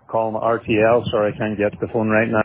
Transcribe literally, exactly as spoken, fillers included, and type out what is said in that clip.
call them R T L. Sorry, I can't get to the phone right now.